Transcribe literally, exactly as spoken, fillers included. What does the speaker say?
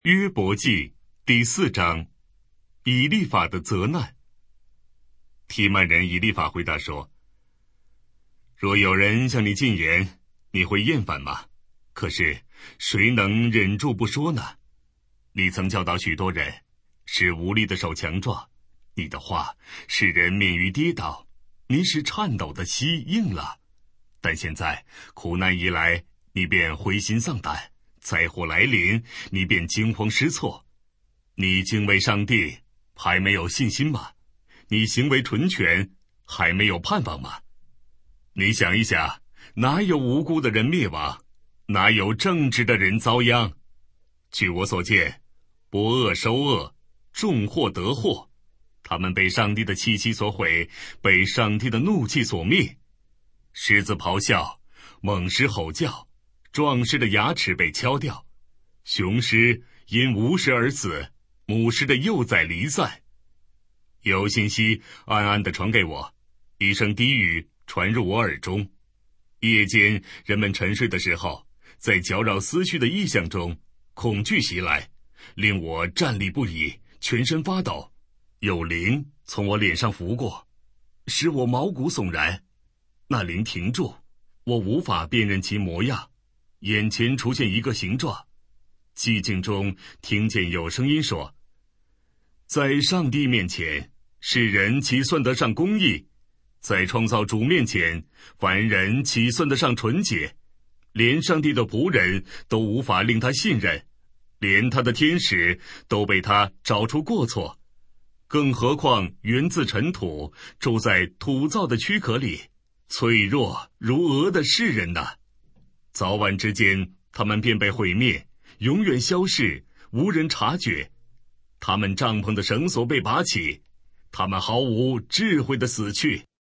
约伯记第四章，以利法的责难。提曼人以利法回答说：若有人向你进言，你会厌烦吗？可是谁能忍住不说呢？你曾教导许多人，使无力的手强壮，你的话使人免于跌倒，你使颤抖的膝硬了。但现在苦难一来，你便灰心丧胆，灾祸来临，你便惊慌失措。你敬畏上帝，还没有信心吗？你行为纯全，还没有盼望吗？你想一想，哪有无辜的人灭亡？哪有正直的人遭殃？据我所见，拨恶收恶，种祸得祸。他们被上帝的气息所毁，被上帝的怒气所灭。狮子咆哮，猛狮吼叫，壮狮的牙齿被敲掉，雄狮因无食而死，母狮的幼崽离散。有信息暗暗地传给我，一声低语传入我耳中。夜间人们沉睡的时候，在搅扰思绪的异象中，恐惧袭来，令我站立不已，全身发抖。有灵从我脸上拂过，使我毛骨悚然。那灵停住，我无法辨认其模样，眼前出现一个形状。寂静中听见有声音说：在上帝面前，世人岂算得上公义？在创造主面前，凡人岂算得上纯洁？连上帝的仆人都无法令他信任，连他的天使都被他找出过错，更何况源自尘土，住在土造的躯壳里，脆弱如鹅的世人呢？早晚之间，他们便被毁灭，永远消逝，无人察觉。他们帐篷的绳索被拔起，他们毫无智慧的死去。